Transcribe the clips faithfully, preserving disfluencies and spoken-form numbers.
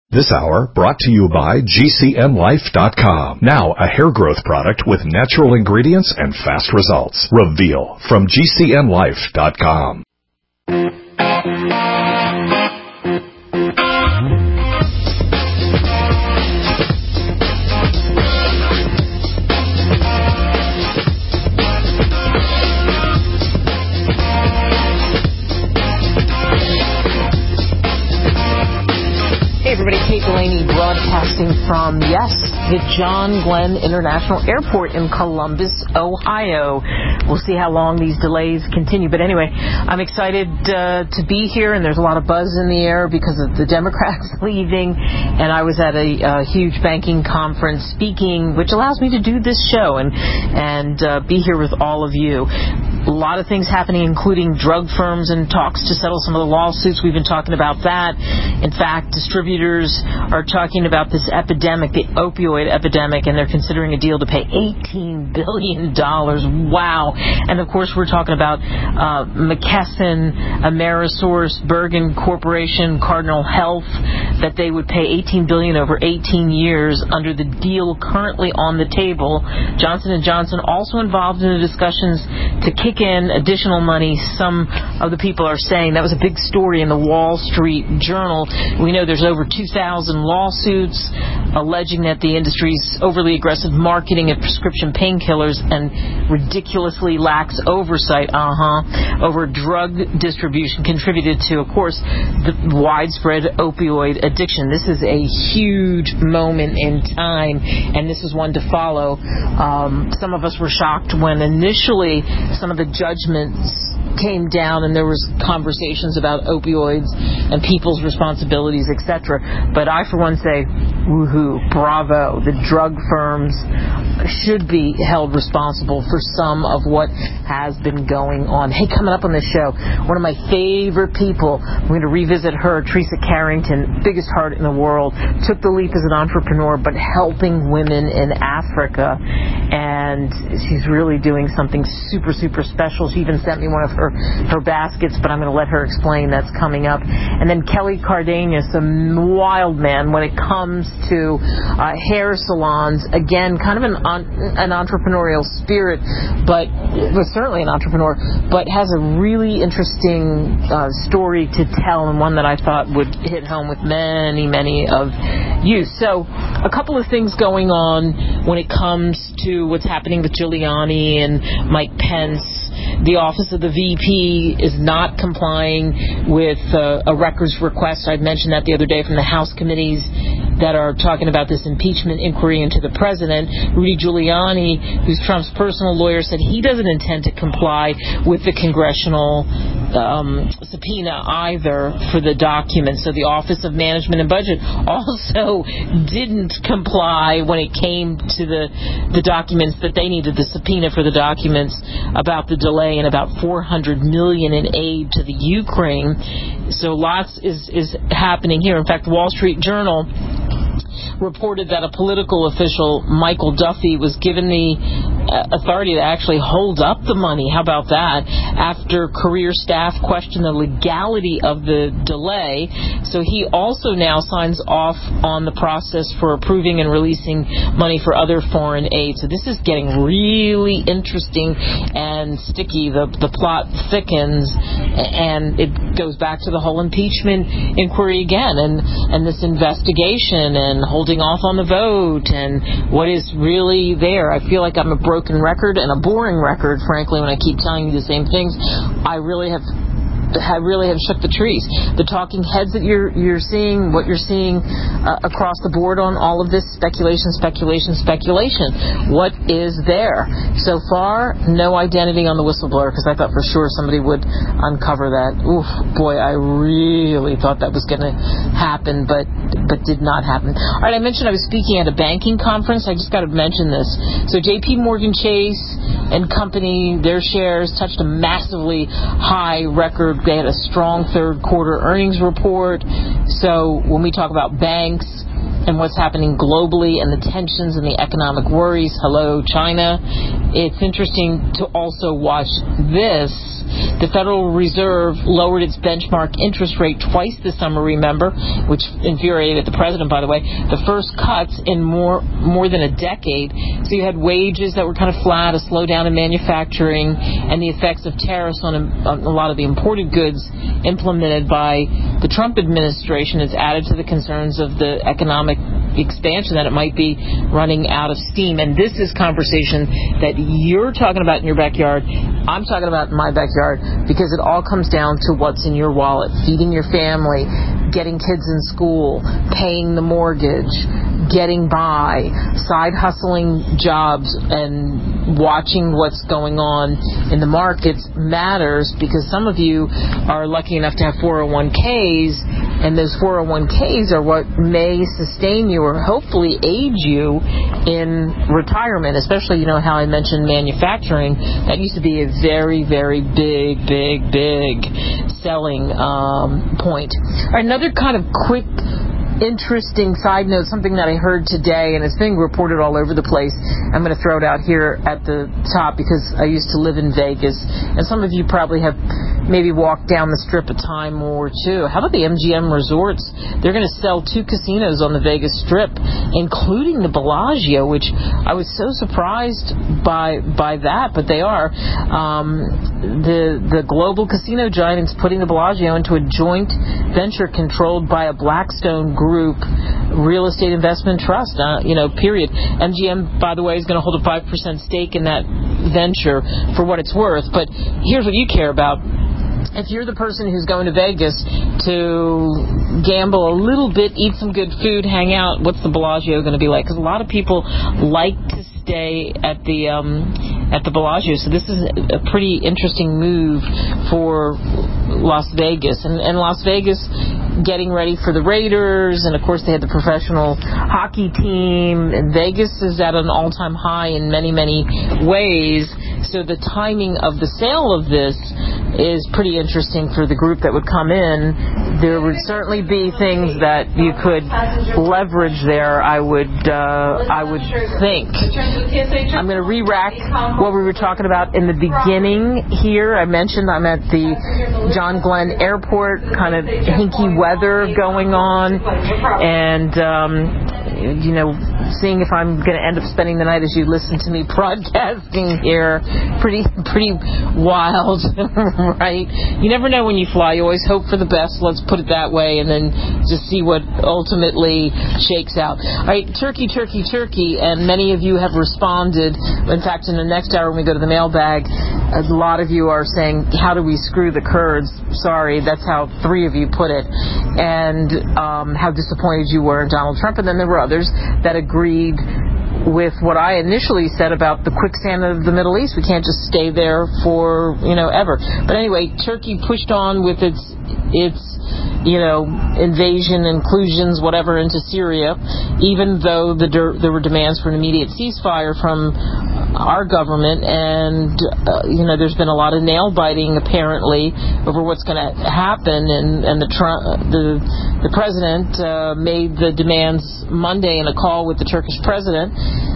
This hour brought to you by G C N Life dot com. Now a hair growth product with natural ingredients and fast results. Reveal from G C N Life dot com. Hey everybody, Kate Delaney broadcasting from, yes, the John Glenn International Airport in Columbus, Ohio. We'll see how long these delays continue. But anyway, I'm excited uh, to be here, and there's a lot of buzz in the air because of the Democrats leaving. And I was at a, a huge banking conference speaking, which allows me to do this show and, and uh, be here with all of you. A lot of things happening, including drug firms and talks to settle some of the lawsuits. We've been talking about that. In fact, distributors are talking about this epidemic, the opioid epidemic, and they're considering a deal to pay eighteen billion dollars. Wow. And, of course, we're talking about uh, McKesson, Amerisource, Bergen Corporation, Cardinal Health, that they would pay eighteen billion dollars over eighteen years under the deal currently on the table. Johnson and Johnson also involved in the discussions to kick in additional money. Some of the people are saying that was a big story in the Wall Street Journal. We know there's over two thousand lawsuits alleging that the industry's overly aggressive marketing of prescription painkillers and ridiculously lax oversight uh-huh, over drug distribution contributed to, of course, the widespread opioid addiction. This is a huge moment in time, and this is one to follow. Um, some of us were shocked when initially some of the judgments came down and there was conversations about opioids and people's responsibilities, et cetera. But I, for one, say, woohoo, bravo. The drug firms should be held responsible for some of what has been going on. Hey, coming up on this show, one of my favorite people, we're going to revisit her, Teresa Carrington, biggest heart in the world, took the leap as an entrepreneur, but helping women in Africa. And she's really doing something super, super special. She even sent me one of her, her baskets, but I'm going to let her explain. That's coming up. And then Kelly Cardenas, a wild man when it comes to uh, hair salons. Again, kind of an an entrepreneurial spirit, but was certainly an entrepreneur, but has a really interesting uh, story to tell, and one that I thought would hit home with many, many of you. So a couple of things going on when it comes to what's happening with Giuliani and Mike Pence. The Office of the V P is not complying with uh, a records request. I mentioned that the other day from the House committees that are talking about this impeachment inquiry into the president. Rudy Giuliani, who's Trump's personal lawyer, said he doesn't intend to comply with the congressional um, subpoena either for the documents. So the Office of Management and Budget also didn't comply when it came to the, the documents that they needed, the subpoena for the documents about the delay in about four hundred million dollars in aid to the Ukraine. So lots is, is happening here. In fact, Wall Street Journal reported that a political official, Michael Duffy, was given the uh, authority to actually hold up the money. How about that? After career staff questioned the legality of the delay. So he also now signs off on the process for approving and releasing money for other foreign aid. So this is getting really interesting and sticky. The, the plot thickens, and it goes back to the whole impeachment inquiry again, and, and this investigation and holding off on the vote and what is really there. I feel like I'm a broken record and a boring record, frankly, when I keep telling you the same things. I really have have really have shook the trees. The talking heads that you're you're seeing, what you're seeing uh, across the board on all of this speculation, speculation, speculation. What is there? So far, no identity on the whistleblower, because I thought for sure somebody would uncover that. Oof, boy, I really thought that was going to happen, but but did not happen. All right, I mentioned I was speaking at a banking conference. I just got to mention this. So J P Morgan Chase and Company, their shares touched a massively high record. They had a strong third quarter earnings report. So when we talk about banks and what's happening globally and the tensions and the economic worries, hello, China, it's interesting to also watch this The Federal Reserve lowered its benchmark interest rate twice this summer, remember, which infuriated the president, by the way. The first cuts in more more than a decade. So you had wages that were kind of flat, a slowdown in manufacturing, and the effects of tariffs on a, on a lot of the imported goods implemented by the Trump administration has added to the concerns of the economic expansion that it might be running out of steam. And this is conversation that you're talking about in your backyard, I'm talking about in my backyard, because it all comes down to what's in your wallet: feeding your family, getting kids in school, paying the mortgage, getting by, side hustling jobs, and watching what's going on in the markets matters, because some of you are lucky enough to have four oh one k's, and those four oh one k's are what may sustain you or hopefully aid you in retirement, especially, you know, how I mentioned manufacturing. That used to be a very, very big, big, big selling um, point. All right, another kind of quick interesting side note, something that I heard today, and it's being reported all over the place. I'm going to throw it out here at the top because I used to live in Vegas, and some of you probably have maybe walked down the Strip a time or two. How about the M G M Resorts? They're going to sell two casinos on the Vegas Strip, including the Bellagio, which I was so surprised by by that, but they are. Um, the the global casino giant is putting the Bellagio into a joint venture controlled by a Blackstone group. Group real estate investment trust, uh, you know, period. M G M, by the way, is going to hold a five percent stake in that venture for what it's worth. But here's what you care about. If you're the person who's going to Vegas to gamble a little bit, eat some good food, hang out, what's the Bellagio going to be like? Because a lot of people like to stay at the um, at the Bellagio. So this is a pretty interesting move for Las Vegas. And, and Las Vegas getting ready for the Raiders, and of course they had the professional hockey team. And Vegas is at an all-time high in many, many ways. So the timing of the sale of this is pretty interesting for the group that would come in. There would certainly be things that you could leverage there, I would uh, I would think. I'm going to re-rack what we were talking about in the beginning here. I mentioned I'm at the John Glenn Airport, kind of hinky weather going on, and um, you know, seeing if I'm going to end up spending the night as you listen to me broadcasting here. Pretty pretty wild, right? You never know when you fly. You always hope for the best, let's put it that way, and then just see what ultimately shakes out. All right, turkey, turkey, turkey, and many of you have responded. In fact, in the next hour when we go to the mailbag, a lot of you are saying, how do we screw the Kurds? Sorry, that's how three of you put it. And um, how disappointed you were in Donald Trump. And then there were others that agreed with what I initially said about the quicksand of the Middle East. We can't just stay there for, you know, ever. But anyway, Turkey pushed on with its its you know, invasion, inclusions, whatever, into Syria, even though the der- there were demands for an immediate ceasefire from our government. And, uh, you know, there's been a lot of nail-biting, apparently, over what's going to happen. And, and the, Trump, the, the president uh, made the demands Monday in a call with the Turkish president,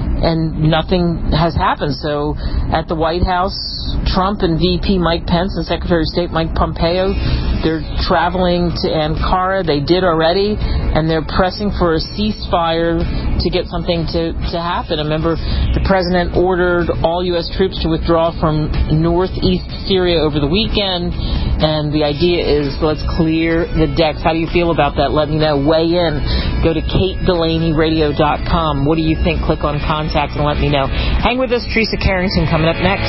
and nothing has happened. So at the White House, Trump and V P Mike Pence and Secretary of State Mike Pompeo, they're traveling to Ankara. They did already, and they're pressing for a ceasefire to get something to, to happen. Remember, the president ordered all U S troops to withdraw from northeast Syria over the weekend, and the idea is let's clear the decks. How do you feel about that? Let me know. Weigh in. Go to Kate Delaney Radio dot com. What do you think? Click on contact and let me know. Hang with us. Teresa Carrington coming up next.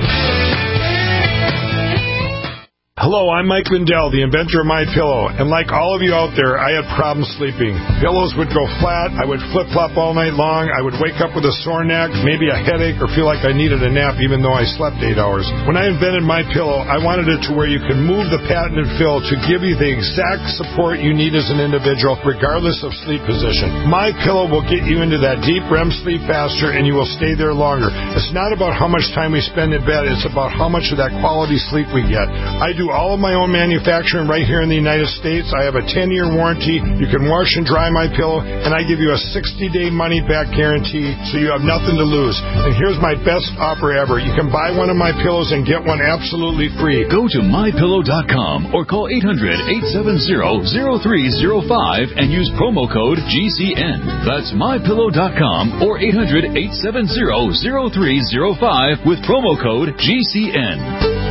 Hello, I'm Mike Lindell, the inventor of MyPillow, and like all of you out there, I had problems sleeping. Pillows would go flat, I would flip-flop all night long, I would wake up with a sore neck, maybe a headache, or feel like I needed a nap even though I slept eight hours. When I invented MyPillow, I wanted it to where you can move the patented fill to give you the exact support you need as an individual, regardless of sleep position. MyPillow will get you into that deep R E M sleep faster, and you will stay there longer. It's not about how much time we spend in bed, it's about how much of that quality sleep we get. I do all of my own manufacturing right here in the United States. I have a ten-year warranty. You can wash and dry my pillow, and I give you a sixty-day money-back guarantee, so you have nothing to lose. And here's my best offer ever. You can buy one of my pillows and get one absolutely free. Go to my pillow dot com or call eight hundred, eight seven zero, zero three zero five and use promo code G C N. That's my pillow dot com or eight hundred, eight seven zero, zero three zero five with promo code G C N.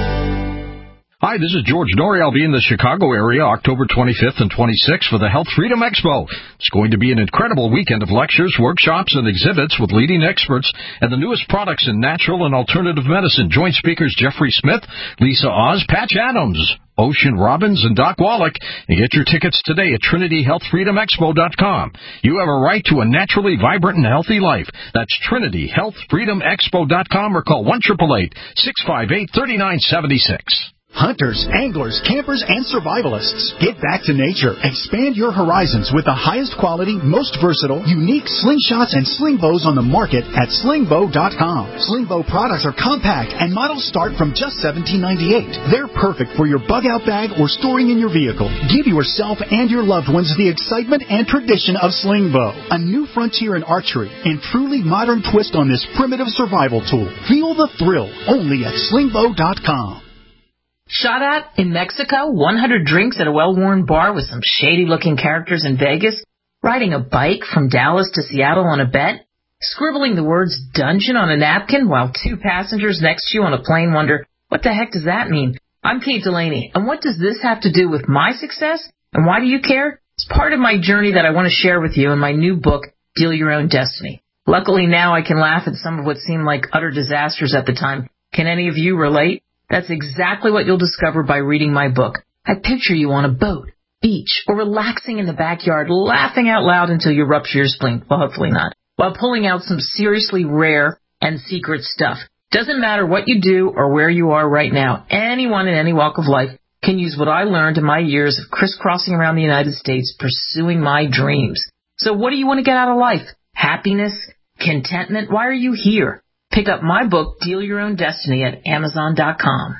Hi, this is George Norrie. I'll be in the Chicago area October twenty-fifth and twenty-sixth for the Health Freedom Expo. It's going to be an incredible weekend of lectures, workshops, and exhibits with leading experts and the newest products in natural and alternative medicine. Join speakers Jeffrey Smith, Lisa Oz, Patch Adams, Ocean Robbins, and Doc Wallach, and get your tickets today at Trinity Health Freedom Expo dot com. You have a right to a naturally vibrant and healthy life. That's Trinity Health Freedom Expo dot com or call one eight eight eight, six five eight, three nine seven six. Hunters, anglers, campers, and survivalists. Get back to nature. Expand your horizons with the highest quality, most versatile, unique slingshots and sling bows on the market at sling bow dot com. Sling bow products are compact and models start from just seventeen ninety-eight. They're perfect for your bug out bag or storing in your vehicle. Give yourself and your loved ones the excitement and tradition of sling bow, a new frontier in archery and truly modern twist on this primitive survival tool. Feel the thrill only at sling bow dot com. Shot at in Mexico, one hundred drinks at a well-worn bar with some shady-looking characters in Vegas, riding a bike from Dallas to Seattle on a bet, scribbling the words dungeon on a napkin while two passengers next to you on a plane wonder, what the heck does that mean? I'm Kate Delaney, and what does this have to do with my success, and why do you care? It's part of my journey that I want to share with you in my new book, Deal Your Own Destiny. Luckily now I can laugh at some of what seemed like utter disasters at the time. Can any of you relate? That's exactly what you'll discover by reading my book. I picture you on a boat, beach, or relaxing in the backyard, laughing out loud until you rupture your spleen. Well, hopefully not. While pulling out some seriously rare and secret stuff. Doesn't matter what you do or where you are right now. Anyone in any walk of life can use what I learned in my years of crisscrossing around the United States pursuing my dreams. So what do you want to get out of life? Happiness? Contentment? Why are you here? Pick up my book, Deal Your Own Destiny, at amazon dot com.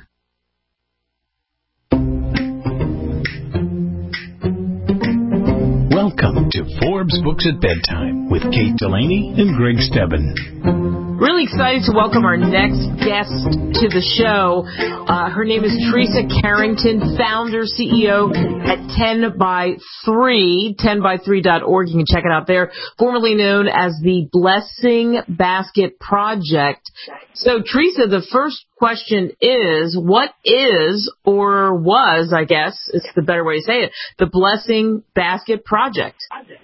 Welcome to Forbes Books at Bedtime with Kate Delaney and Greg Stebbin. Really excited to welcome our next guest to the show. Uh, her name is Teresa Carrington, founder, C E O at ten by three, ten by three dot org. You can check it out there. Formerly known as the Blessing Basket Project. So, Teresa, the first question is, what is, or was, I guess, is the better way to say it, the Blessing Basket Project?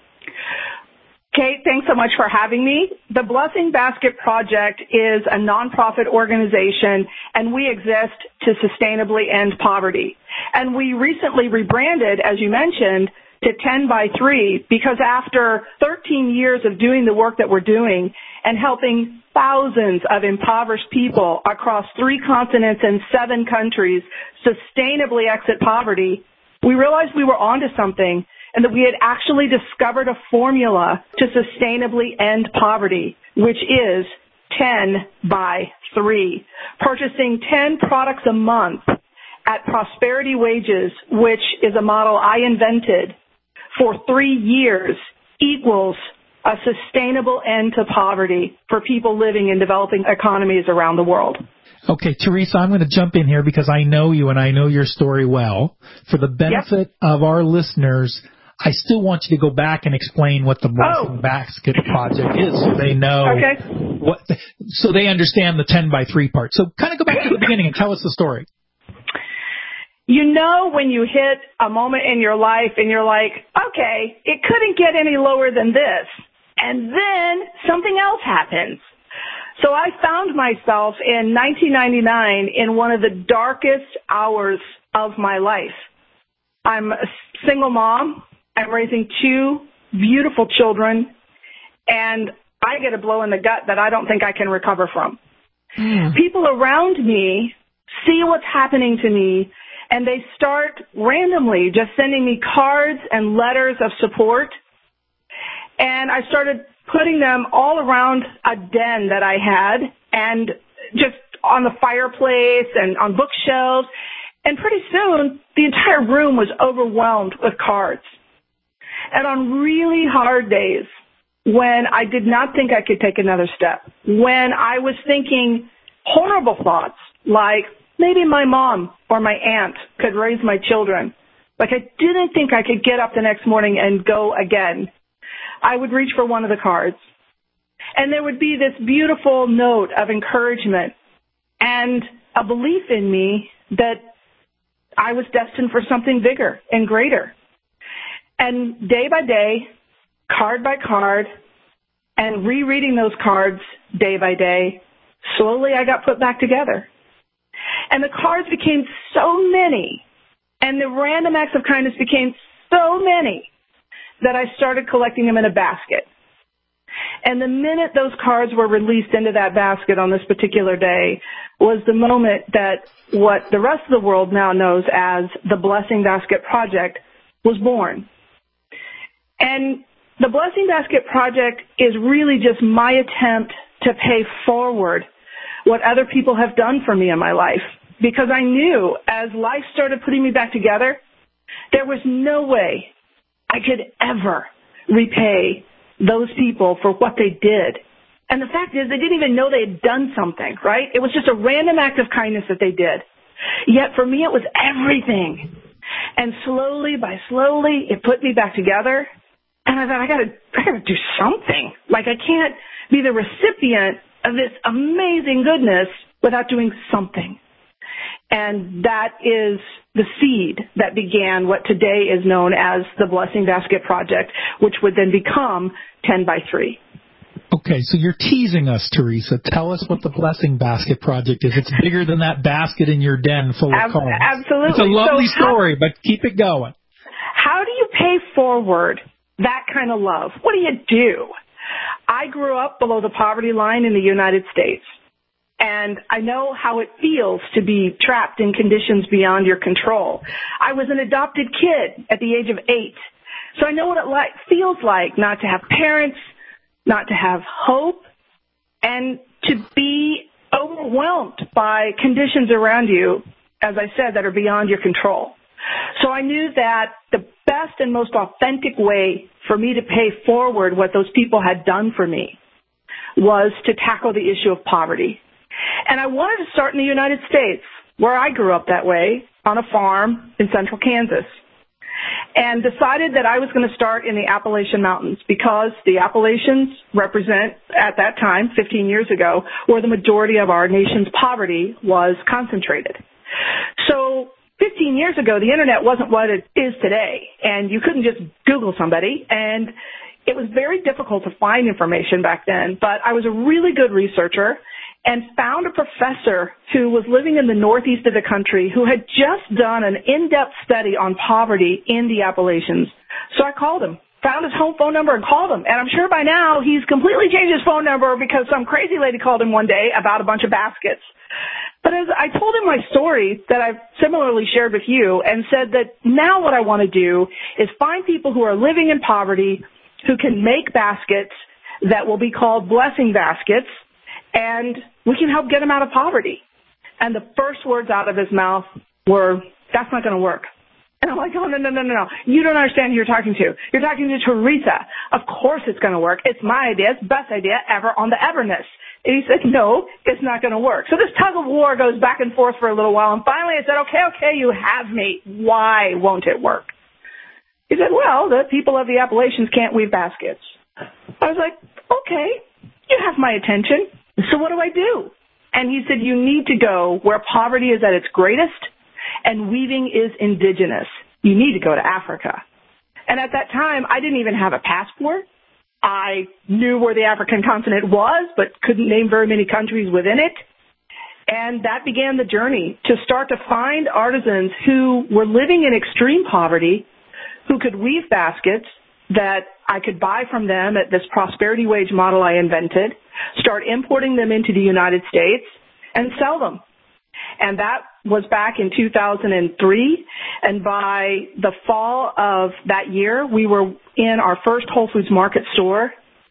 Kate, thanks so much for having me. The Blessing Basket Project is a nonprofit organization, and we exist to sustainably end poverty. And we recently rebranded, as you mentioned, to ten by three because after thirteen years of doing the work that we're doing and helping thousands of impoverished people across three continents and seven countries sustainably exit poverty, we realized we were onto something, and that we had actually discovered a formula to sustainably end poverty, which is ten by three, purchasing ten products a month at Prosperity Wages, which is a model I invented for three years, equals a sustainable end to poverty for people living in developing economies around the world. Okay, Teresa, I'm going to jump in here because I know you and I know your story well. For the benefit yep. of our listeners, I still want you to go back and explain what the Blessing oh. Basket Project is so they know okay. what, so they understand the ten by three part. So kind of go back to the beginning and tell us the story. You know when you hit a moment in your life and you're like, okay, it couldn't get any lower than this. And then something else happens. So I found myself in nineteen ninety-nine in one of the darkest hours of my life. I'm a single mom. I'm raising two beautiful children, and I get a blow in the gut that I don't think I can recover from. Mm. People around me see what's happening to me, and they start randomly just sending me cards and letters of support. And I started putting them all around a den that I had and just on the fireplace and on bookshelves. And pretty soon, the entire room was overwhelmed with cards. And on really hard days, when I did not think I could take another step, when I was thinking horrible thoughts like maybe my mom or my aunt could raise my children, like I didn't think I could get up the next morning and go again, I would reach for one of the cards. And there would be this beautiful note of encouragement and a belief in me that I was destined for something bigger and greater. And day by day, card by card, and rereading those cards day by day, slowly I got put back together. And the cards became so many, and the random acts of kindness became so many, that I started collecting them in a basket. And the minute those cards were released into that basket on this particular day was the moment that what the rest of the world now knows as the Blessing Basket Project was born. And the Blessing Basket Project is really just my attempt to pay forward what other people have done for me in my life. Because I knew as life started putting me back together, there was no way I could ever repay those people for what they did. And the fact is, they didn't even know they had done something, right? It was just a random act of kindness that they did. Yet for me, it was everything. And slowly by slowly, it put me back together. And I thought, I gotta, I gotta do something. Like, I can't be the recipient of this amazing goodness without doing something. And that is the seed that began what today is known as the Blessing Basket Project, which would then become ten by three. Okay, so you're teasing us, Teresa. Tell us what the Blessing Basket Project is. It's bigger than that basket in your den full of Ab- cards. Absolutely. It's a lovely so how, story, but keep it going. How do you pay forward that kind of love? What do you do? I grew up below the poverty line in the United States. And I know how it feels to be trapped in conditions beyond your control. I was an adopted kid at the age of eight. So I know what it like, feels like not to have parents, not to have hope, and to be overwhelmed by conditions around you, as I said, that are beyond your control. So I knew that the best and most authentic way for me to pay forward what those people had done for me was to tackle the issue of poverty. And I wanted to start in the United States, where I grew up that way, on a farm in central Kansas, and decided that I was going to start in the Appalachian Mountains because the Appalachians represent, at that time, fifteen years ago, where the majority of our nation's poverty was concentrated. So fifteen years ago, the Internet wasn't what it is today, and you couldn't just Google somebody, and it was very difficult to find information back then, but I was a really good researcher and found a professor who was living in the northeast of the country who had just done an in-depth study on poverty in the Appalachians. So I called him, found his home phone number and called him. And I'm sure by now he's completely changed his phone number because some crazy lady called him one day about a bunch of baskets. But as I told him my story that I've similarly shared with you and said that now what I want to do is find people who are living in poverty who can make baskets that will be called blessing baskets, and we can help get him out of poverty. And the first words out of his mouth were, that's not going to work. And I'm like, oh, no, no, no, no, no. You don't understand who you're talking to. You're talking to Teresa. Of course it's going to work. It's my idea. It's the best idea ever on the Everness. And he said, no, it's not going to work. So this tug of war goes back and forth for a little while. And finally I said, okay, okay, you have me. Why won't it work? He said, well, the people of the Appalachians can't weave baskets. I was like, okay, you have my attention. So what do I do? And he said, you need to go where poverty is at its greatest and weaving is indigenous. You need to go to Africa. And at that time, I didn't even have a passport. I knew where the African continent was, but couldn't name very many countries within it. And that began the journey to start to find artisans who were living in extreme poverty, who could weave baskets that I could buy from them at this prosperity wage model I invented, start importing them into the United States, and sell them. And that was back in two thousand three. And by the fall of that year, we were in our first Whole Foods Market store.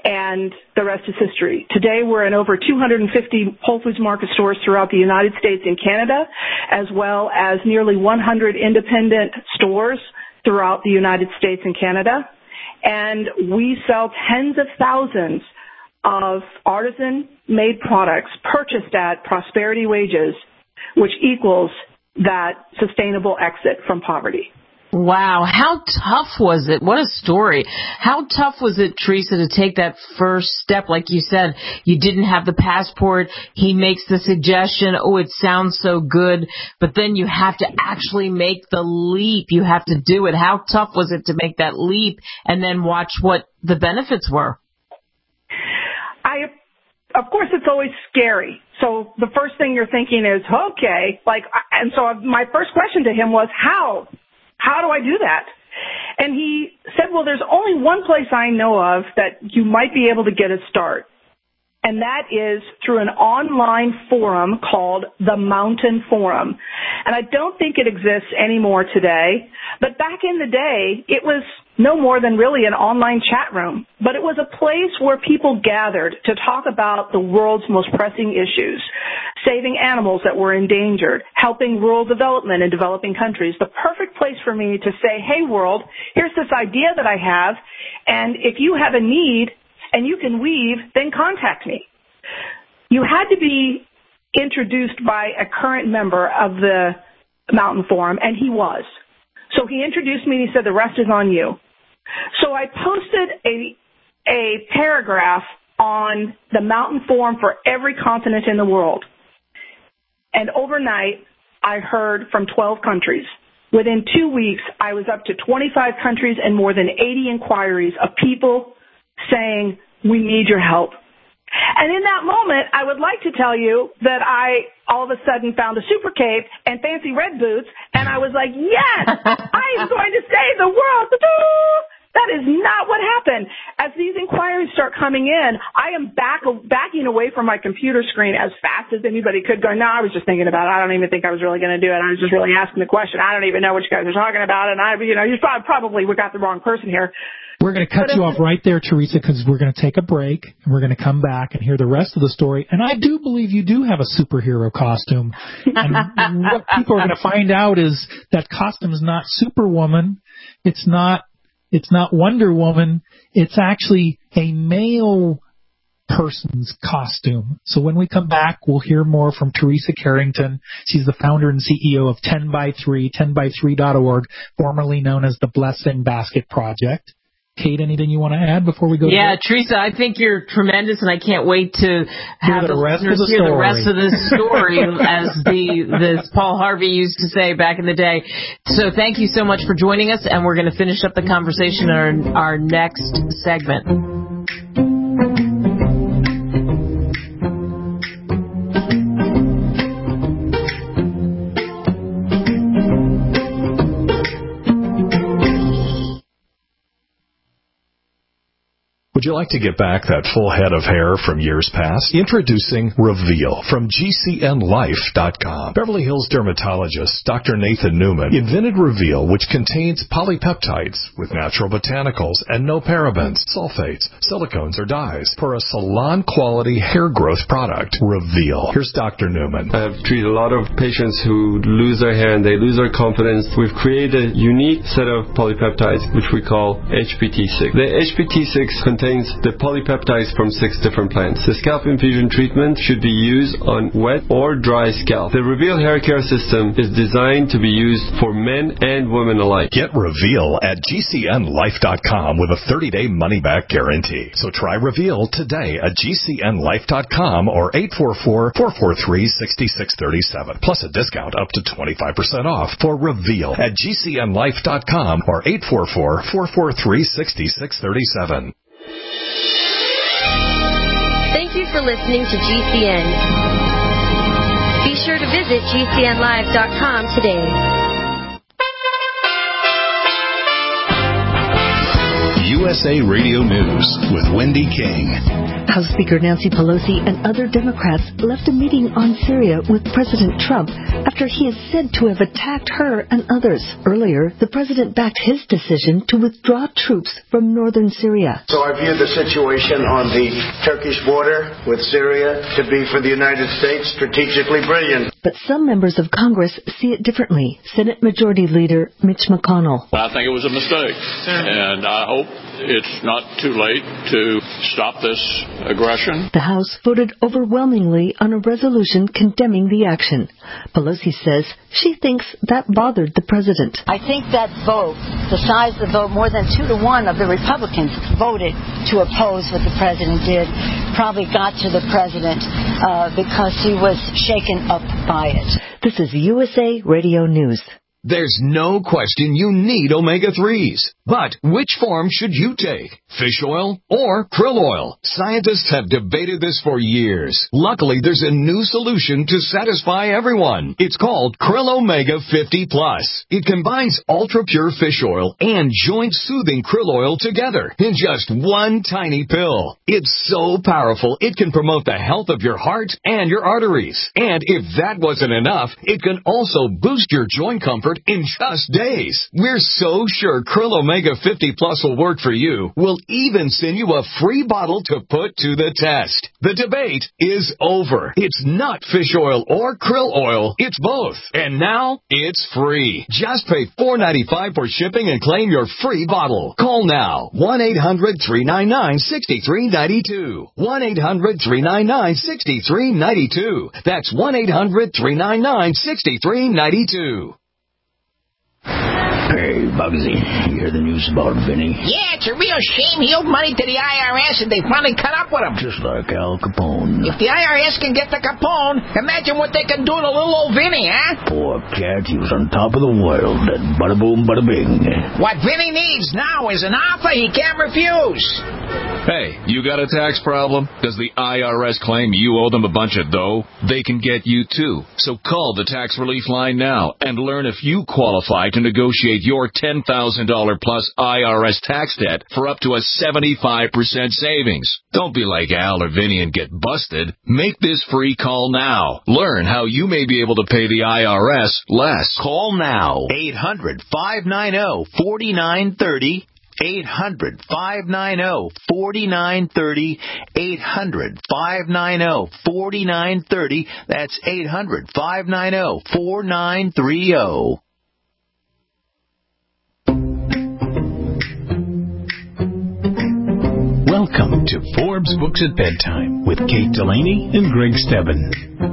and the rest is history. Today, we're in over two hundred fifty Whole Foods Market stores throughout the United States and Canada, as well as nearly one hundred independent stores throughout the United States and Canada. And we sell tens of thousands of artisan-made products purchased at Prosperity Wages, which equals that sustainable exit from poverty. Wow. How tough was it? What a story. How tough was it, Teresa, to take that first step? Like you said, you didn't have the passport. He makes the suggestion, oh, it sounds so good, but then you have to actually make the leap. You have to do it. How tough was it to make that leap and then watch what the benefits were? I, of course, it's always scary. So the first thing you're thinking is, okay, like, and so my first question to him was, how? How do I do that? And he said, well, there's only one place I know of that you might be able to get a start. And that is through an online forum called the Mountain Forum. And I don't think it exists anymore today. But back in the day, it was no more than really an online chat room. But it was a place where people gathered to talk about the world's most pressing issues, saving animals that were endangered, helping rural development in developing countries. The perfect place for me to say, hey, world, here's this idea that I have, and if you have a need and you can weave, then contact me. You had to be introduced by a current member of the Mountain Forum, and he was. So he introduced me and he said, the rest is on you. So I posted a, a paragraph on the Mountain Forum for every continent in the world. And overnight, I heard from twelve countries. Within two weeks, I was up to twenty-five countries and more than eighty inquiries of people saying, we need your help. And in that moment, I would like to tell you that I all of a sudden found a super cape and fancy red boots, and I was like, yes, I am going to save the world. That is not what happened. As these inquiries start coming in, I am back backing away from my computer screen as fast as anybody could, going, no, I was just thinking about it. I don't even think I was really going to do it. I was just really asking the question. I don't even know what you guys are talking about, and I, you know, you probably we got the wrong person here. We're going to cut but you off right there, Teresa, because we're going to take a break, and we're going to come back and hear the rest of the story. And I do believe you do have a superhero costume. And what people are going to find out is that costume is not Superwoman. It's not, it's not Wonder Woman. It's actually a male person's costume. So when we come back, we'll hear more from Teresa Carrington. She's the founder and C E O of ten by three, ten by three dot org, formerly known as the Blessing Basket Project. Kate, anything you want to add before we go to Yeah, break? Teresa, I think you're tremendous, and I can't wait to have the, the rest listeners of the hear story. the rest of this story, as the this Paul Harvey used to say back in the day. So thank you so much for joining us, and we're going to finish up the conversation in our, our next segment. Would you like to get back that full head of hair from years past? Introducing Reveal from G C N life dot com. Beverly Hills dermatologist Doctor Nathan Newman invented Reveal, which contains polypeptides with natural botanicals and no parabens, sulfates, silicones, or dyes for a salon-quality hair growth product. Reveal. Here's Doctor Newman. I've treated a lot of patients who lose their hair and they lose their confidence. We've created a unique set of polypeptides, which we call H P T six. The H P T six contains the polypeptides from six different plants. The scalp infusion treatment should be used on wet or dry scalp. The Reveal hair care system is designed to be used for men and women alike. Get Reveal at G C N life dot com with a thirty-day money-back guarantee. So try Reveal today at G C N life dot com or eight four four, four four three, six six three seven. Plus a discount up to twenty-five percent off for Reveal at G C N life dot com or eight four four, four four three, six six three seven. Thank you for listening to G C N. Be sure to visit G C N live dot com today. U S A Radio News with Wendy King. House Speaker Nancy Pelosi and other Democrats left a meeting on Syria with President Trump after he is said to have attacked her and others. Earlier, the president backed his decision to withdraw troops from northern Syria. So I view the situation on the Turkish border with Syria to be, for the United States, strategically brilliant. But some members of Congress see it differently. Senate Majority Leader Mitch McConnell. I think it was a mistake, and I hope it's not too late to stop this aggression. The House voted overwhelmingly on a resolution condemning the action. Pelosi says she thinks that bothered the president. I think that vote, the size of the vote, more than two to one of the Republicans voted to oppose what the president did, probably got to the president uh, because he was shaken up by it. This is U S A Radio News. There's no question you need omega threes. But which form should you take? Fish oil or krill oil? Scientists have debated this for years. Luckily, there's a new solution to satisfy everyone. It's called Krill Omega fifty plus. It combines ultra-pure fish oil and joint-soothing krill oil together in just one tiny pill. It's so powerful, it can promote the health of your heart and your arteries. And if that wasn't enough, it can also boost your joint comfort in just days. We're so sure Krill Omega fifty plus will work for you. We'll even send you a free bottle to put to the test. The debate is over. It's not fish oil or krill oil. It's both. And now it's free. Just pay four dollars and ninety-five cents for shipping and claim your free bottle. Call now. one eight hundred three nine nine six three nine two. one eight hundred three nine nine six three nine two. That's one eight hundred three nine nine six three nine two. Hey, Bugsy, you hear the news about Vinny? Yeah, it's a real shame he owed money to the I R S and they finally cut up with him. Just like Al Capone. If the I R S can get to Capone, imagine what they can do to little old Vinny, huh? Poor cat, he was on top of the world. That bada boom, bada bing. What Vinny needs now is an offer he can't refuse. Hey, you got a tax problem? Does the I R S claim you owe them a bunch of dough? They can get you too. So call the Tax Relief Line now and learn if you qualify to negotiate your ten thousand dollars plus I R S tax debt for up to a seventy-five percent savings. Don't be like Al or Vinny and get busted. Make this free call now. Learn how you may be able to pay the I R S less. Call now. eight hundred five nine zero four nine three zero. eight hundred five nine zero four nine three zero. eight hundred five nine zero four nine three zero. That's eight hundred five nine zero four nine three zero. Welcome to Forbes Books at Bedtime with Kate Delaney and Greg Stebbin.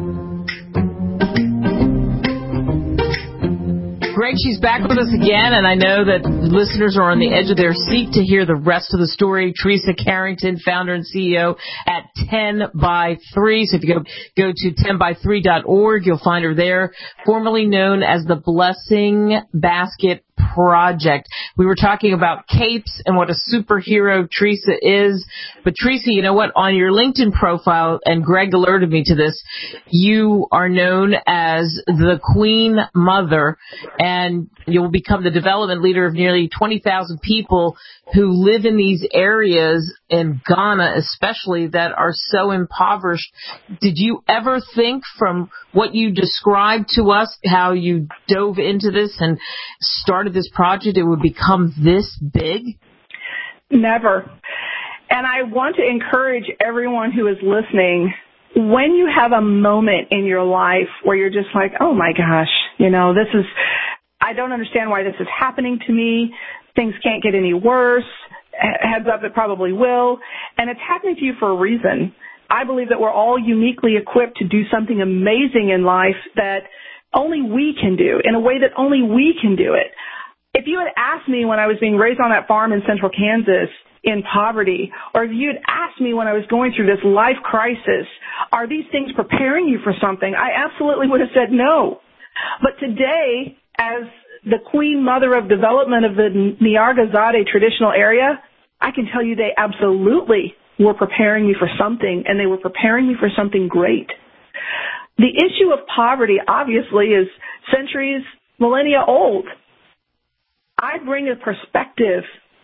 Greg, she's back with us again, and I know that listeners are on the edge of their seat to hear the rest of the story. Teresa Carrington, founder and C E O at ten by three. So if you go, go to ten by three dot org, you'll find her there, formerly known as the Blessing Basket Project. We were talking about capes and what a superhero Teresa is. But Teresa, you know what? On your LinkedIn profile, and Greg alerted me to this, you are known as the Queen Mother, and you'll become the development leader of nearly twenty thousand people who live in these areas in Ghana, especially, that are so impoverished. Did you ever think, from what you described to us, how you dove into this and started this project, it would become this big? Never. And I want to encourage everyone who is listening, when you have a moment in your life where you're just like, oh my gosh, you know, this is, I don't understand why this is happening to me. Things can't get any worse. Heads up, it probably will. And it's happening to you for a reason. I believe that we're all uniquely equipped to do something amazing in life that only we can do, in a way that only we can do it. If you had asked me when I was being raised on that farm in central Kansas in poverty, or if you had asked me when I was going through this life crisis, are these things preparing you for something? I absolutely would have said no. But today, as the Queen Mother of Development of the Nyargazzade traditional area, I can tell you they absolutely were preparing me for something, and they were preparing me for something great. The issue of poverty, obviously, is centuries, millennia old. I bring a perspective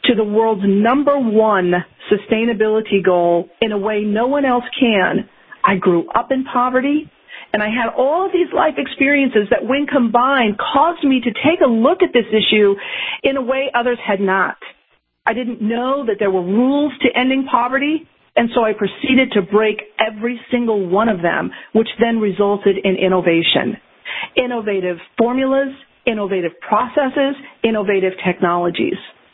to the world's number one sustainability goal in a way no one else can. I grew up in poverty, and I had all of these life experiences that, when combined, caused me to take a look at this issue in a way others had not. I didn't know that there were rules to ending poverty, and so I proceeded to break every single one of them, which then resulted in innovation. Innovative formulas, innovative processes, innovative technologies.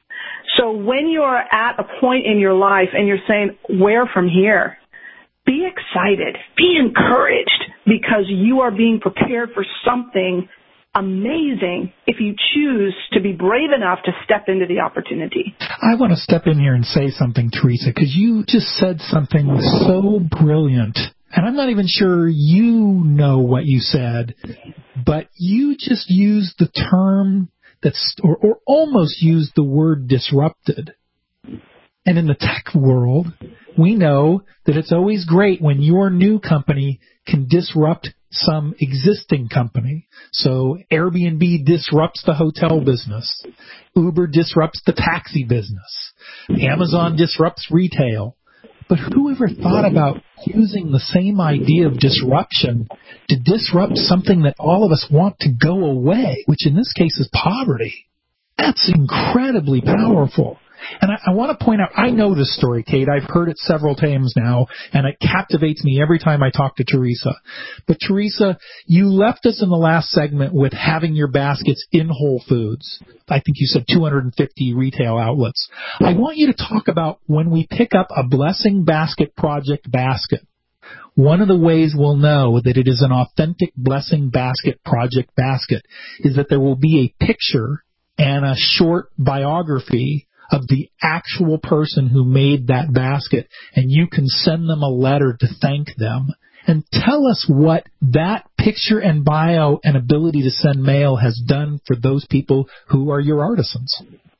So when you are at a point in your life and you're saying, where from here? Be excited, be encouraged, because you are being prepared for something amazing if you choose to be brave enough to step into the opportunity. I want to step in here and say something, Teresa, because you just said something so brilliant. And I'm not even sure you know what you said, but you just used the term that's, or, or almost used the word disrupted. And in the tech world, we know that it's always great when your new company can disrupt some existing company. So Airbnb disrupts the hotel business. Uber disrupts the taxi business. Amazon disrupts retail. But who ever thought about using the same idea of disruption to disrupt something that all of us want to go away, which in this case is poverty? That's incredibly powerful. And I, I want to point out, I know this story, Kate. I've heard it several times now, and it captivates me every time I talk to Teresa. But Teresa, you left us in the last segment with having your baskets in Whole Foods. I think you said two hundred fifty retail outlets. I want you to talk about when we pick up a Blessing Basket Project basket. One of the ways we'll know that it is an authentic Blessing Basket Project basket is that there will be a picture and a short biography of the actual person who made that basket, and you can send them a letter to thank them. And tell us what that picture and bio and ability to send mail has done for those people who are your artisans.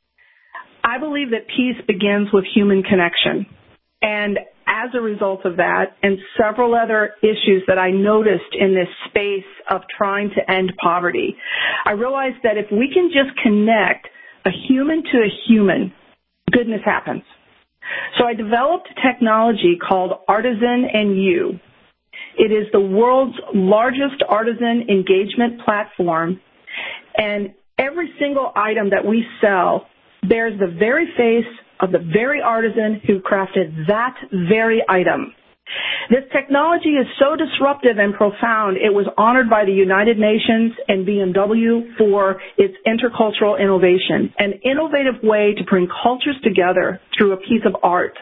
I believe that peace begins with human connection. And as a result of that, and several other issues that I noticed in this space of trying to end poverty, I realized that if we can just connect a human to a human, goodness happens. So I developed technology called Artisan and You. It is the world's largest artisan engagement platform, and every single item that we sell bears the very face of the very artisan who crafted that very item. This technology is so disruptive and profound, it was honored by the United Nations and B M W for its intercultural innovation, an innovative way to bring cultures together through a piece of art.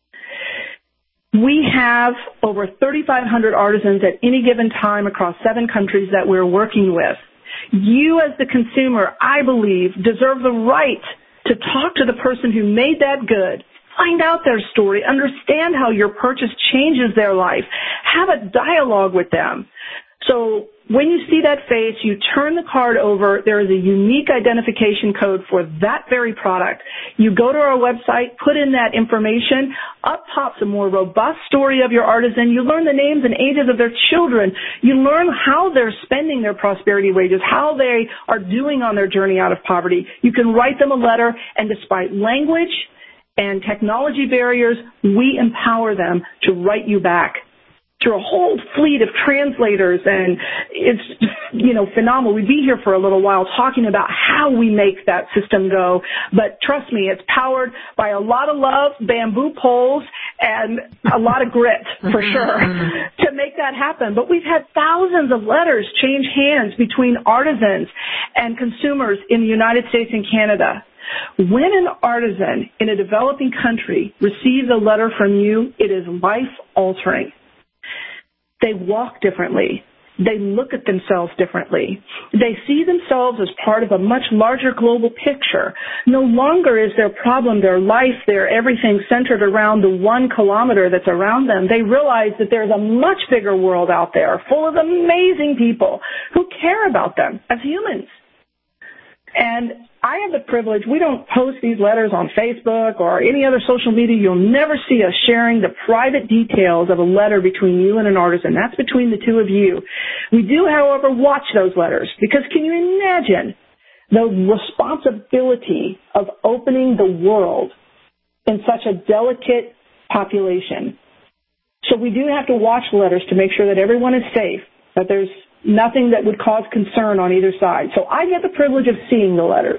We have over thirty-five hundred artisans at any given time across seven countries that we're working with. You as the consumer, I believe, deserve the right to talk to the person who made that good. Find out their story. Understand how your purchase changes their life. Have a dialogue with them. So when you see that face, you turn the card over. There is a unique identification code for that very product. You go to our website, put in that information. Up pops a more robust story of your artisan. You learn the names and ages of their children. You learn how they're spending their prosperity wages, how they are doing on their journey out of poverty. You can write them a letter, and despite language and technology barriers, we empower them to write you back through a whole fleet of translators, and it's, you know, phenomenal. We'd be here for a little while talking about how we make that system go, but trust me, it's powered by a lot of love, bamboo poles, and a lot of grit, for sure, to make that happen. But we've had thousands of letters change hands between artisans and consumers in the United States and Canada. When an artisan in a developing country receives a letter from you, it is life-altering. They walk differently. They look at themselves differently. They see themselves as part of a much larger global picture. No longer is their problem, their life, their everything centered around the one kilometer that's around them. They realize that there's a much bigger world out there full of amazing people who care about them as humans. And I have the privilege, we don't post these letters on Facebook or any other social media. You'll never see us sharing the private details of a letter between you and an artisan. That's between the two of you. We do, however, watch those letters, because can you imagine the responsibility of opening the world in such a delicate population. So we do have to watch letters to make sure that everyone is safe, that there's nothing that would cause concern on either side. So I get the privilege of seeing the letters.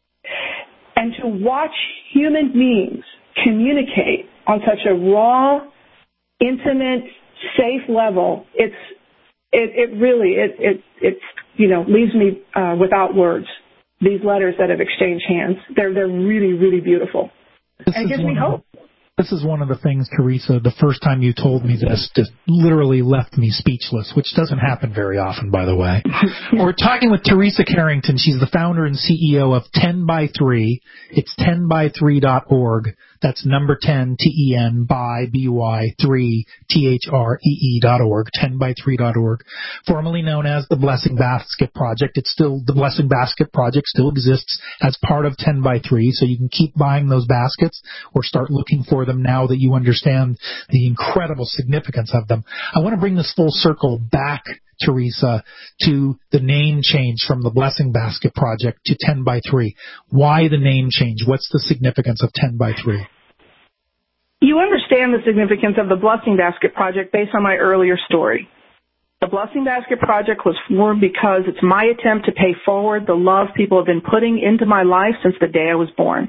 And to watch human beings communicate on such a raw, intimate, safe level, it's it, it really it it it's you know leaves me uh, without words. These letters that have exchanged hands, they're they're really really beautiful, this and gives me hope. This is one of the things, Teresa, the first time you told me this just literally left me speechless, which doesn't happen very often, by the way. We're talking with Teresa Carrington. She's the founder and C E O of ten by three. It's ten by three dot org. That's number ten, T E N, by, B Y, three, T H R E E dot org, ten by three dot org, formerly known as the Blessing Basket Project. It's still, the Blessing Basket Project still exists as part of ten by three, so you can keep buying those baskets or start looking for them now that you understand the incredible significance of them. I want to bring this full circle back, Teresa, to the name change from the Blessing Basket Project to ten by three. Why the name change? What's the significance of ten by three? You understand the significance of the Blessing Basket Project based on my earlier story. The Blessing Basket Project was formed because it's my attempt to pay forward the love people have been putting into my life since the day I was born.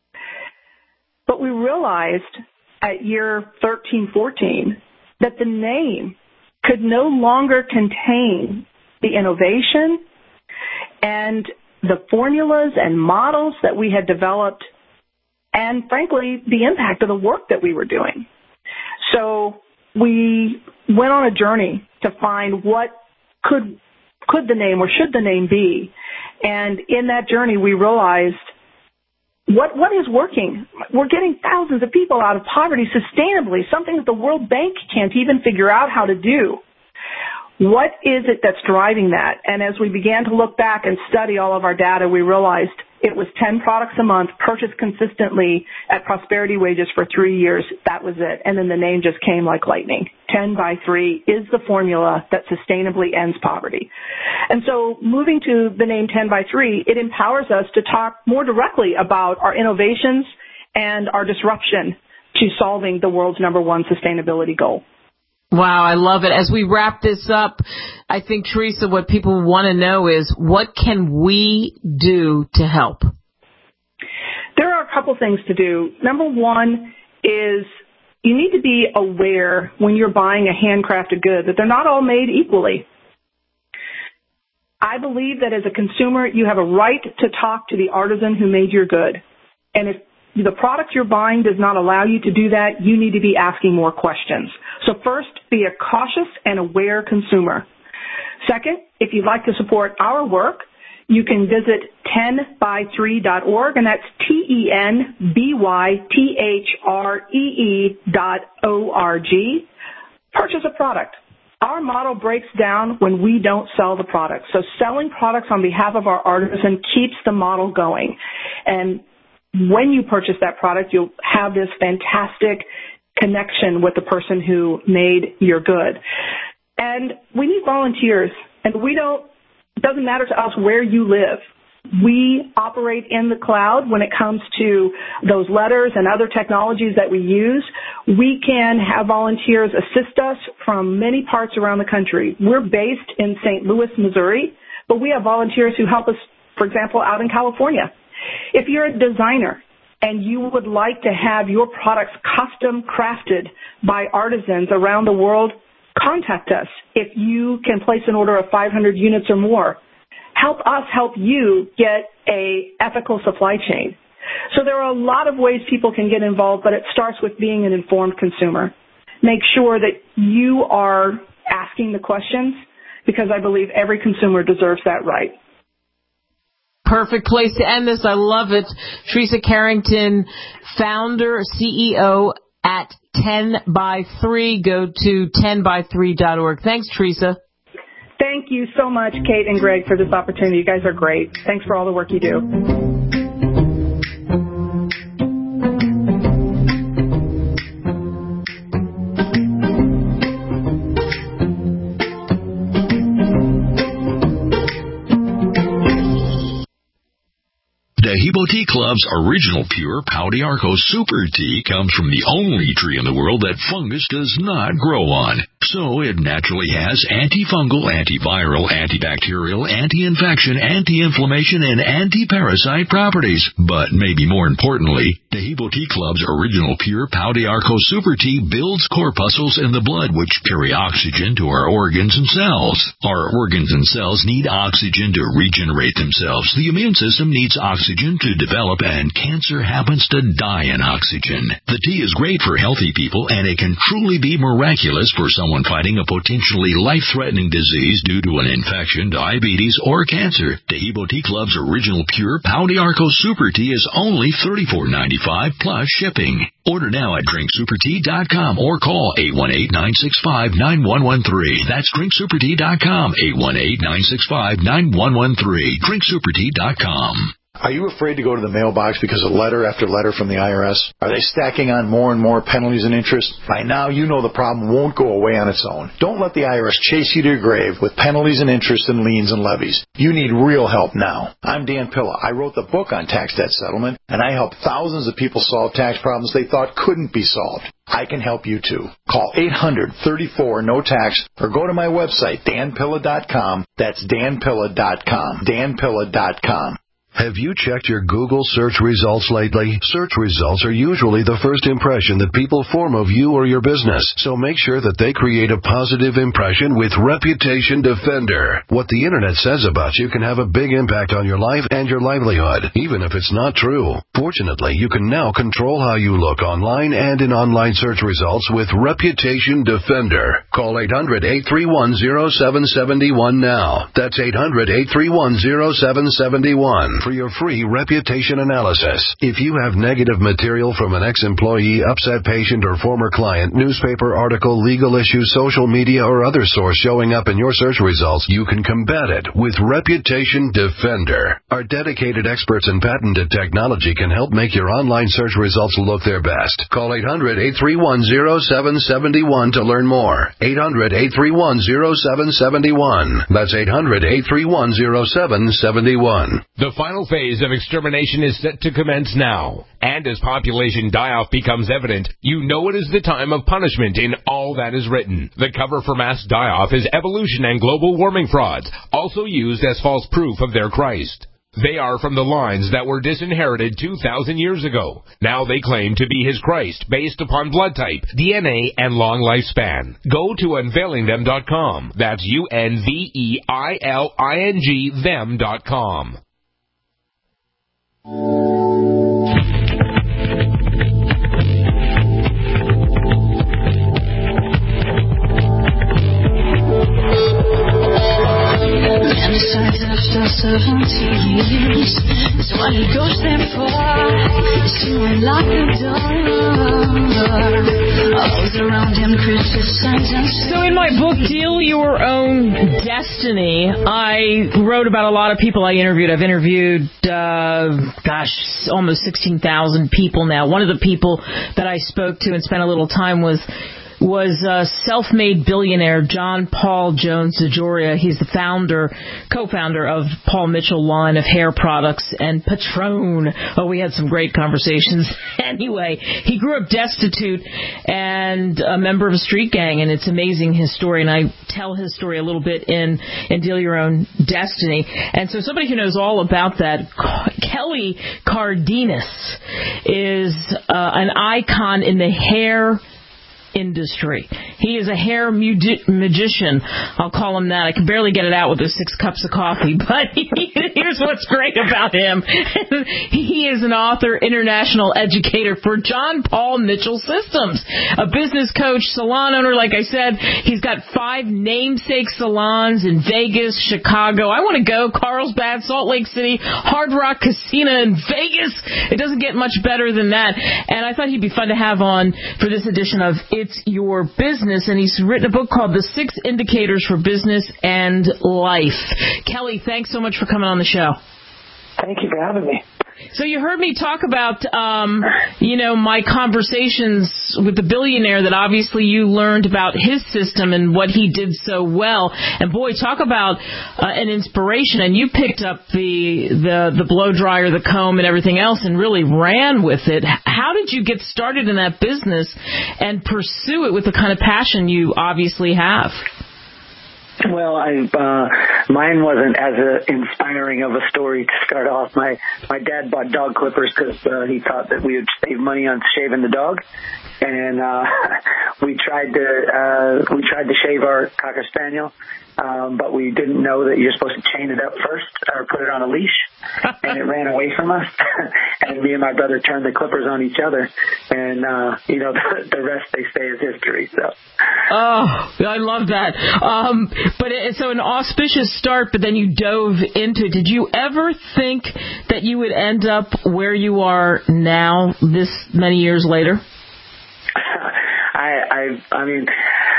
But we realized at year thirteen, fourteen that the name could no longer contain the innovation and the formulas and models that we had developed and, frankly, the impact of the work that we were doing. So we went on a journey to find what could could the name or should the name be. And in that journey, we realized what what is working. We're getting thousands of people out of poverty sustainably, something that the World Bank can't even figure out how to do. What is it that's driving that? And as we began to look back and study all of our data, we realized it was ten products a month, purchased consistently at Prosperity Wages for three years. That was it. And then the name just came like lightning. ten by three is the formula that sustainably ends poverty. And so moving to the name ten by three, it empowers us to talk more directly about our innovations and our disruption to solving the world's number one sustainability goal. Wow, I love it. As we wrap this up, I think, Teresa, what people want to know is, what can we do to help? There are a couple things to do. Number one is you need to be aware when you're buying a handcrafted good that they're not all made equally. I believe that as a consumer, you have a right to talk to the artisan who made your good. And if the product you're buying does not allow you to do that, you need to be asking more questions. So first, be a cautious and aware consumer. Second, if you'd like to support our work, you can visit ten by three dot org, and that's T E N B Y T H R E E dot O R G. Purchase a product. Our model breaks down when we don't sell the product. So selling products on behalf of our artisan keeps the model going. And when you purchase that product, you'll have this fantastic connection with the person who made your good. And we need volunteers, and we don't, it doesn't matter to us where you live. We operate in the cloud when it comes to those letters and other technologies that we use. We can have volunteers assist us from many parts around the country. We're based in Saint Louis, Missouri, but we have volunteers who help us, for example, out in California. If you're a designer and you would like to have your products custom crafted by artisans around the world, contact us. If you can place an order of five hundred units or more, help us help you get a ethical supply chain. So there are a lot of ways people can get involved, but it starts with being an informed consumer. Make sure that you are asking the questions, because I believe every consumer deserves that right. Perfect place to end this. I love it. Teresa Carrington, founder, C E O at ten by three. Go to ten by three dot org. Thanks, Teresa. Thank you so much, Kate and Greg, for this opportunity. You guys are great. Thanks for all the work you do. Hebo Tea Club's original pure Pau d'Arco Super Tea comes from the only tree in the world that fungus does not grow on. So it naturally has antifungal, antiviral, antibacterial, anti-infection, anti-inflammation, and anti-parasite properties. But maybe more importantly, the Hebo Tea Club's original pure Pau d'Arco Super Tea builds corpuscles in the blood which carry oxygen to our organs and cells. Our organs and cells need oxygen to regenerate themselves. The immune system needs oxygen to develop, and cancer happens to die in oxygen. The tea is great for healthy people, and it can truly be miraculous for someone fighting a potentially life-threatening disease due to an infection, diabetes, or cancer. The Hebo Tea Club's original pure Pau d'Arco Super Tea is only thirty-four ninety-five plus shipping. Order now at drink super tea dot com or call eight one eight, nine six five, nine one one three. That's drink super tea dot com, eight one eight, nine six five, nine one one three. drink super tea dot com. Are you afraid to go to the mailbox because of letter after letter from the I R S? Are they stacking on more and more penalties and interest? By now, you know the problem won't go away on its own. Don't let the I R S chase you to your grave with penalties and interest and liens and levies. You need real help now. I'm Dan Pilla. I wrote the book on tax debt settlement, and I helped thousands of people solve tax problems they thought couldn't be solved. I can help you too. Call eight hundred, thirty-four, no tax or go to my website, dan pilla dot com. That's dan pilla dot com. dan pilla dot com. Have you checked your Google search results lately? Search results are usually the first impression that people form of you or your business, so make sure that they create a positive impression with Reputation Defender. What the Internet says about you can have a big impact on your life and your livelihood, even if it's not true. Fortunately, you can now control how you look online and in online search results with Reputation Defender. Call eight hundred, eight three one, zero seven seven one now. That's eight hundred, eight three one, zero seven seven one. For your free reputation analysis. If you have negative material from an ex-employee, upset patient, or former client, newspaper article, legal issue, social media, or other source showing up in your search results, you can combat it with Reputation Defender. Our dedicated experts in patented technology can help make your online search results look their best. Call eight hundred, eight three one, zero seven seven one to learn more. eight hundred, eight three one, zero seven seven one. That's eight hundred, eight three one, zero seven seven one. The final phase of extermination is set to commence now. And as population die-off becomes evident, you know it is the time of punishment in all that is written. The cover for mass die-off is evolution and global warming frauds, also used as false proof of their Christ. They are from the lines that were disinherited two thousand years ago. Now they claim to be his Christ based upon blood type, D N A, and long lifespan. Go to unveiling them dot com. That's U N V E I L I N G them dot com. After seventeen years, that's what he goes there for, is to unlock the door. All around him criticize and So in my book, Deal Your Own Destiny, I wrote about a lot of people I interviewed. I've interviewed, uh, gosh, almost sixteen thousand people now. One of the people that I spoke to and spent a little time with was uh, self-made billionaire John Paul Jones DeJoria. He's the founder, co-founder of Paul Mitchell line of hair products and Patron. Oh, we had some great conversations. Anyway, he grew up destitute and a member of a street gang, and it's amazing his story. And I tell his story a little bit in, in Deal Your Own Destiny. And so somebody who knows all about that, Kelly Cardenas, is uh, an icon in the hair industry. He is a hair magi- magician. I'll call him that. I can barely get it out with his six cups of coffee, but he, here's what's great about him. He is an author, international educator for John Paul Mitchell Systems, a business coach, salon owner. Like I said, he's got five namesake salons in Vegas, Chicago. I want to go. Carlsbad, Salt Lake City, Hard Rock Casino in Vegas. It doesn't get much better than that. And I thought he'd be fun to have on for this edition of It's Your Business, and he's written a book called The Six Indicators for Business and Life. Kelly, thanks so much for coming on the show. Thank you for having me. So you heard me talk about, um, you know, my conversations with the billionaire that obviously you learned about his system and what he did so well. And boy, talk about uh, an inspiration. And you picked up the, the, the blow dryer, the comb, and everything else and really ran with it. How did you get started in that business and pursue it with the kind of passion you obviously have? Well, I, uh, mine wasn't as a inspiring of a story to start off. My, my dad bought dog clippers because uh, he thought that we would save money on shaving the dog. And, uh, we tried to, uh, we tried to shave our Cocker Spaniel. Um, but we didn't know that you're supposed to chain it up first or put it on a leash, and it ran away from us. And me and my brother turned the clippers on each other, and uh, you know the, the rest they say is history. So, oh, I love that. Um, but it, so an auspicious start, but then you dove into it. Did you ever think that you would end up where you are now, this many years later? I, I, I mean.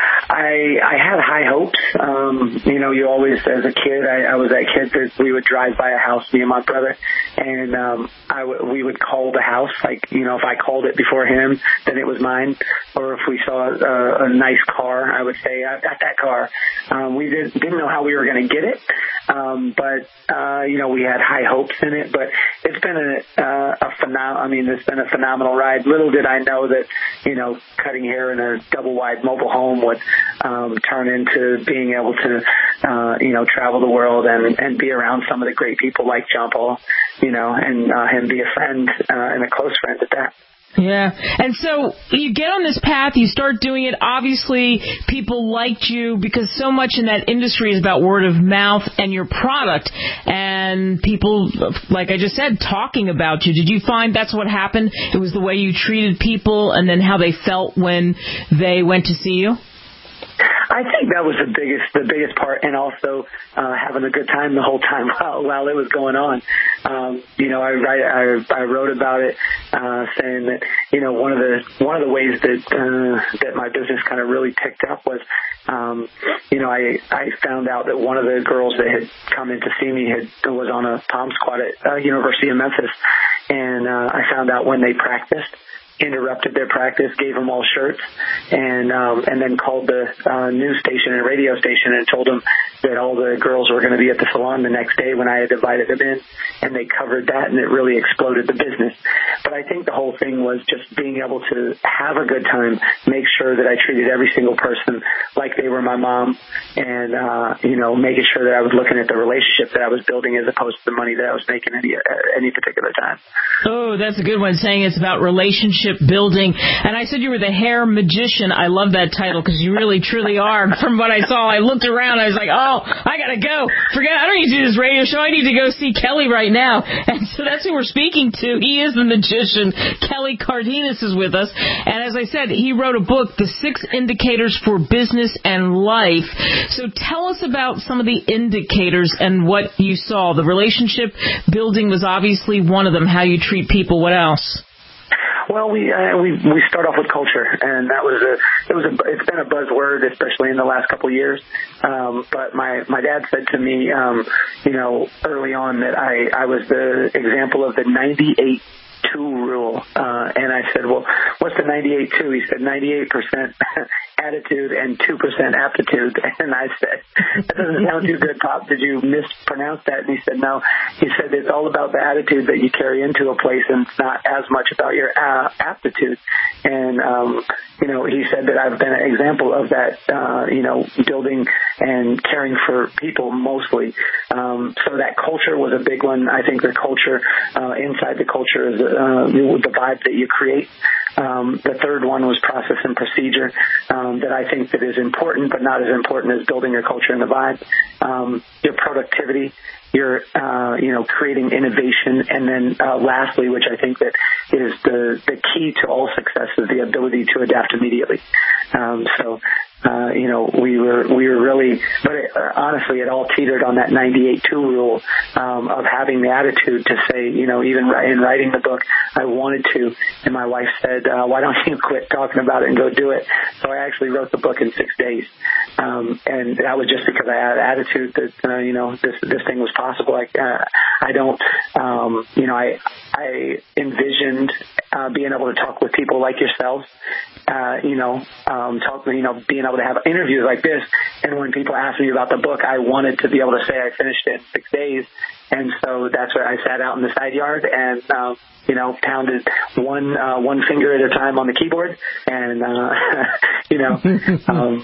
I, I had high hopes. Um, you know, you always, as a kid, I, I was that kid that we would drive by a house, me and my brother, and um, I w- we would call the house. Like, you know, if I called it before him, then it was mine. Or if we saw a, a nice car, I would say, I got that car. Um, we didn't, didn't know how we were going to get it, um, but, uh, you know, we had high hopes in it. But it's been a, uh, a phenom- I mean, it's been a phenomenal ride. Little did I know that, you know, cutting hair in a double-wide mobile home would Um, turn into being able to, uh, you know, travel the world and, and be around some of the great people like John Paul, you know, and uh, him be a friend uh, and a close friend at that. Yeah. And so you get on this path, you start doing it. Obviously, people liked you because so much in that industry is about word of mouth and your product. And people, like I just said, talking about you. Did you find that's what happened? It was the way you treated people and then how they felt when they went to see you? I think that was the biggest, the biggest part, and also uh, having a good time the whole time while, while it was going on. Um, you know, I, I, I wrote about it, uh, saying that you know one of the one of the ways that uh, that my business kind of really picked up was, um, you know, I I found out that one of the girls that had come in to see me had was on a Pom Squad at uh, University of Memphis, and uh, I found out when they practiced. Interrupted their practice, gave them all shirts, and um, and then called the uh, news station and radio station and told them that all the girls were going to be at the salon the next day when I had invited them in, and they covered that, and it really exploded the business. But I think the whole thing was just being able to have a good time, make sure that I treated every single person like they were my mom, and uh, you know, making sure that I was looking at the relationship that I was building as opposed to the money that I was making any at any particular time. Oh, that's a good one, saying it's about relationship building. And I said you were the hair magician. I love that title because you really, truly are. From what I saw, I looked around. I was like, oh, I got to go. Forget, I don't need to do this radio show. I need to go see Kelly right now. And so that's who we're speaking to. He is the magician. Kelly Cardenas is with us. And as I said, he wrote a book, The Six Indicators for Business and Life. So tell us about some of the indicators and what you saw. The relationship building was obviously one of them. How you treat people. What else? Well, we uh, we we start off with culture, and that was a it was a it's been a buzzword, especially in the last couple of years. Um, but my my dad said to me, um, you know, early on that I I was the example of the ninety-eight two rule, uh, and I said, well, what's the ninety-eight two? He said ninety-eight percent attitude and two percent aptitude. And I said, that doesn't sound too good, Pop. Did you mispronounce that? And he said, no. He said, it's all about the attitude that you carry into a place, and it's not as much about your uh, aptitude. And, um, you know, he said that I've been an example of that, uh, you know, building and caring for people mostly. Um, so that culture was a big one. I think the culture, uh, inside the culture is uh, the vibe that you create. Um, the third one was process and procedure, um, that I think that is important, but not as important as building your culture and the vibe. Um, your productivity, your, uh, you know, creating innovation. And then, uh, lastly, which I think that is the, the key to all success, is the ability to adapt immediately. Um, so uh, you know, we were we were really, but it, uh, honestly, it all teetered on that ninety-eight two rule um, of having the attitude to say, you know, even in writing the book, I wanted to, and my wife said, uh, why don't you quit talking about it and go do it? So I actually wrote the book in six days, um, and that was just because I had an attitude that, uh, you know, this this thing was possible. Like, uh, I don't, um, you know, I I envisioned uh, being able to talk with people like yourselves, uh, you know, um, talk, you know, being able to have interviews like this. And when people asked me about the book, I wanted to be able to say I finished it in six days. And so that's where I sat out in the side yard and, um, you know, pounded one uh, one finger at a time on the keyboard, and uh, you know. Um,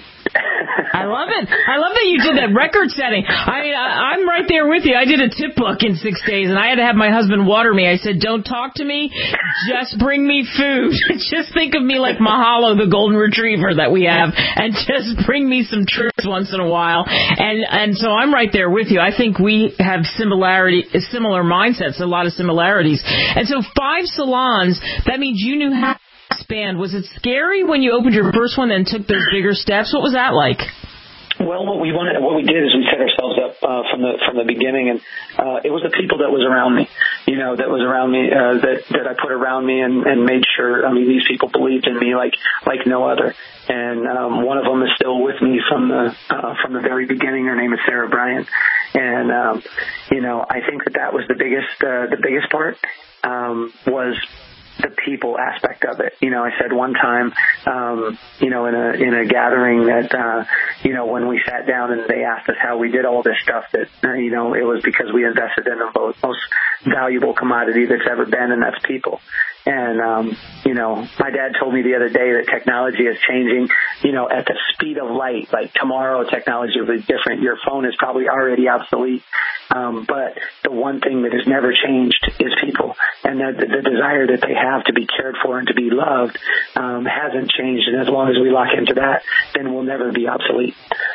I love it. I love that you did that record setting. I mean, I, I'm right there with you. I did a tip book in six days, and I had to have my husband water me. I said, "Don't talk to me, just bring me food. Just think of me like Mahalo, the golden retriever that we have, and just bring me some treats once in a while." And and so I'm right there with you. I think we have similarity, similar mindsets, a lot of similarities, and so. Five salons, that means you knew how to expand. Was it scary when you opened your first one and took those bigger steps? What was that like? Well, what we wanted, what we did is we set ourselves up uh, from the from the beginning, and uh, it was the people that was around me, you know, that was around me, uh, that that I put around me, and, and made sure. I mean, these people believed in me like like no other, and um, one of them is still with me from the uh, from the very beginning. Her name is Sarah Bryant, and um, you know, I think that that was the biggest uh, the biggest part. Um, was the people aspect of it. You know, I said one time, um, you know, in a in a gathering that, uh, you know, when we sat down and they asked us how we did all this stuff, that, uh, you know, it was because we invested in the most, most valuable commodity that's ever been, and that's people. And, um, you know, my dad told me the other day that technology is changing, you know, at the speed of light. Like tomorrow, technology will be different. Your phone is probably already obsolete. Um, but the one thing that has never changed is people. And the, the desire that they have to be cared for and to be loved um, hasn't changed. And as long as we lock into that, then we'll never be obsolete.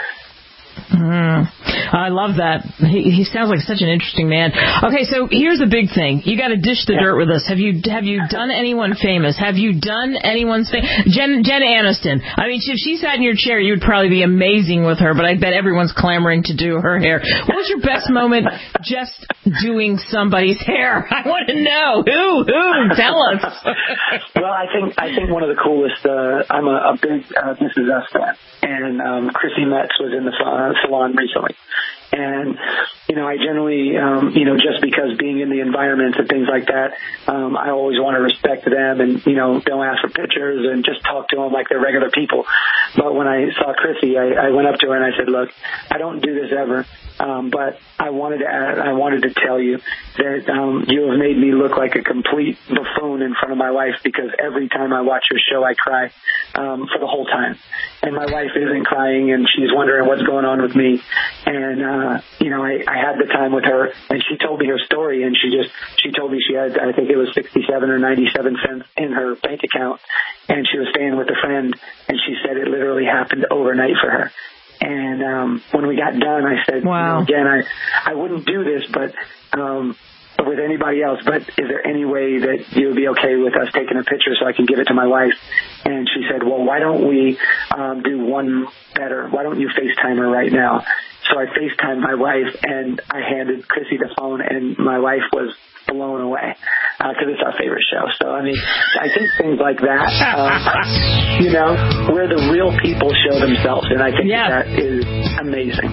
Mm, I love that. He, he sounds like such an interesting man. Okay, so here's the big thing. You got to dish the dirt with us. Have you have you done anyone famous? Have you done anyone's famous? Jen, Jen Aniston. I mean, if she sat in your chair, you would probably be amazing with her, but I bet everyone's clamoring to do her hair. What was your best moment just doing somebody's hair? I want to know. Who? Who? Tell us. Well, I think I think one of the coolest, uh, I'm a, a big uh, This Is Us fan, and um, Chrissy Metz was in the uh, salon recently. And, you know, I generally, um, you know, just because being in the environment and things like that, um, I always want to respect them and, you know, don't ask for pictures and just talk to them like they're regular people. But when I saw Chrissy, I, I went up to her and I said, look, I don't do this ever. Um, but I wanted to add, I wanted to tell you that um, you have made me look like a complete buffoon in front of my wife, because every time I watch your show, I cry um, for the whole time. And my wife isn't crying, and she's wondering what's going on with me. And, uh, you know, I, I had the time with her, and she told me her story, and she just, she told me she had, I think it was sixty-seven or ninety-seven cents in her bank account, and she was staying with a friend, and she said it literally happened overnight for her. And um, when we got done, I said, wow. you know, again, I, I wouldn't do this, but um, with anybody else, but is there any way that you would be okay with us taking a picture so I can give it to my wife? And she said, well, why don't we um, do one better? Why don't you FaceTime her right now? So I FaceTimed my wife, and I handed Chrissy the phone, and my wife was blown away because uh, it's our favorite show. So, I mean, I think things like that, um, you know, where the real people show themselves, and I think yeah. that is amazing.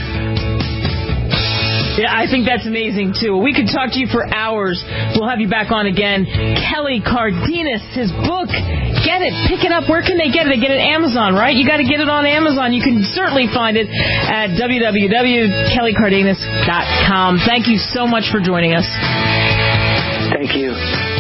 Yeah, I think that's amazing, too. We could talk to you for hours. We'll have you back on again. Kelly Cardenas, his book, get it, pick it up. Where can they get it? They get it at Amazon, right? You got to get it on Amazon. You can certainly find it at w w w dot kelly cardenas dot com. Thank you so much for joining us. Thank you.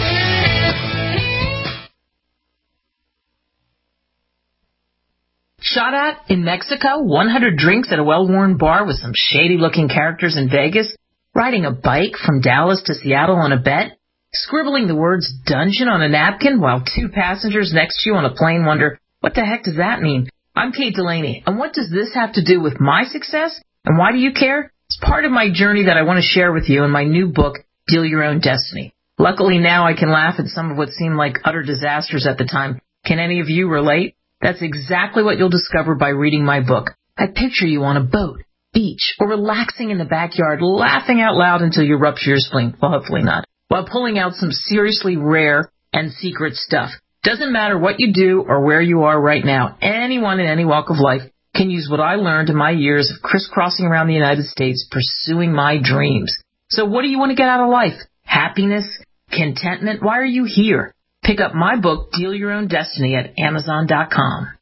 Shot at in Mexico, one hundred drinks at a well-worn bar with some shady-looking characters in Vegas, riding a bike from Dallas to Seattle on a bet, scribbling the words dungeon on a napkin while two passengers next to you on a plane wonder, what the heck does that mean? I'm Kate Delaney, and what does this have to do with my success? And why do you care? It's part of my journey that I want to share with you in my new book, Deal Your Own Destiny. Luckily now I can laugh at some of what seemed like utter disasters at the time. Can any of you relate? That's exactly what you'll discover by reading my book. I picture you on a boat, beach, or relaxing in the backyard, laughing out loud until you rupture your spleen. Well, hopefully not. While pulling out some seriously rare and secret stuff. Doesn't matter what you do or where you are right now. Anyone in any walk of life can use what I learned in my years of crisscrossing around the United States pursuing my dreams. So what do you want to get out of life? Happiness? Contentment? Why are you here? Pick up my book, Deal Your Own Destiny, at Amazon dot com.